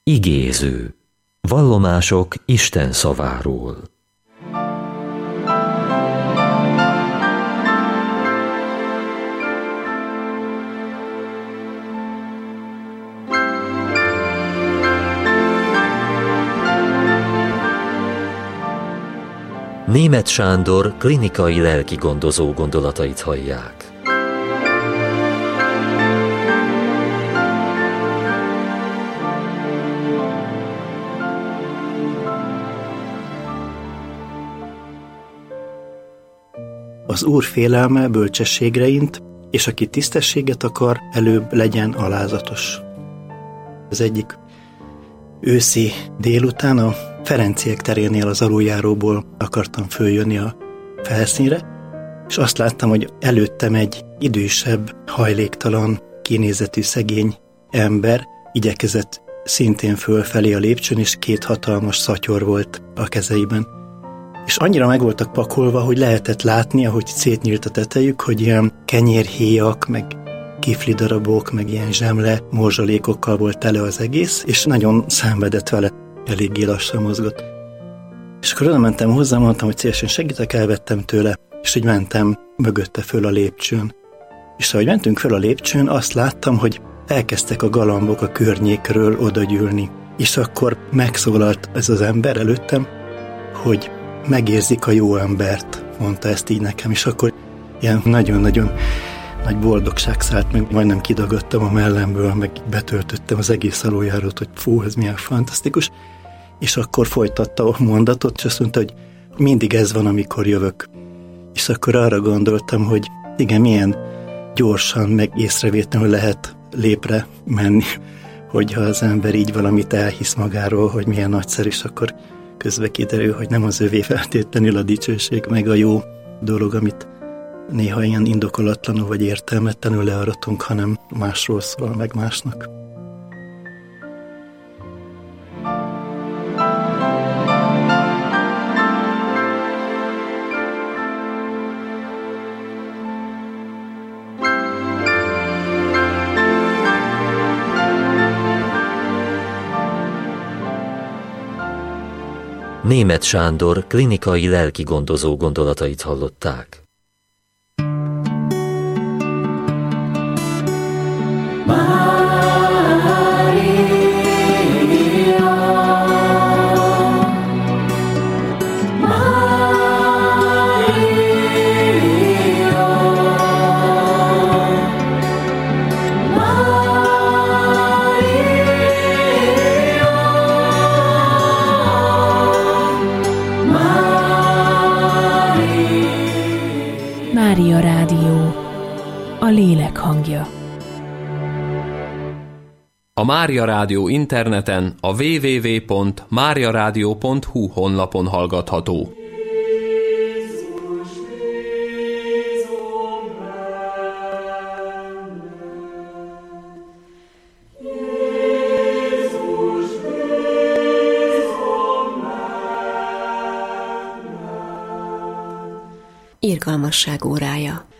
Igéző. Vallomások Isten szaváról. Németh Sándor klinikai lelkigondozó gondolatait hallják. Az Úr félelme bölcsességre int, és aki tisztességet akar, előbb legyen alázatos. Az egyik őszi délután a Ferenciek terénél az aluljáróból akartam följönni a felszínre, és azt láttam, hogy előttem egy idősebb, hajléktalan, kinézetű szegény ember igyekezett szintén fölfelé a lépcsőn, és 2 hatalmas szatyor volt a kezeiben. És annyira meg voltak pakolva, hogy lehetett látni, ahogy szétnyílt a tetejük, hogy ilyen kenyérhéjak, meg kiflidarabok, meg ilyen zsemle morzsalékokkal volt tele az egész, és nagyon szenvedett vele, eléggé lassan mozgott. És akkor oda mentem hozzá, mondtam, hogy szívesen segítek, elvettem tőle, és így mentem mögötte föl a lépcsőn. És ahogy mentünk föl a lépcsőn, azt láttam, hogy elkezdtek a galambok a környékről odagyűlni. És akkor megszólalt ez az ember előttem, hogy megérzik a jó embert, mondta ezt így nekem, és akkor ilyen nagyon-nagyon nagy boldogság szállt meg, majdnem kidagadtam a mellemből, meg betöltöttem az egész aluljárót, hogy fú, ez milyen fantasztikus, és akkor folytatta a mondatot, és azt mondta, hogy mindig ez van, amikor jövök. És akkor arra gondoltam, hogy igen, milyen gyorsan, meg észrevétlenül lehet lépre menni, hogyha az ember így valamit elhisz magáról, hogy milyen nagyszerű, és akkor közben kiderül, hogy nem az övé feltétlenül a dicsőség, meg a jó dolog, amit néha ilyen indokolatlanul vagy értelmetlenül learatunk, hanem másról szól, meg másnak. Németh Sándor klinikai lelkigondozó gondolatait hallották. Mária Rádió, a lélek hangja. A Mária Rádió interneten a www.mariaradio.hu honlapon hallgatható. Irgalmasság órája.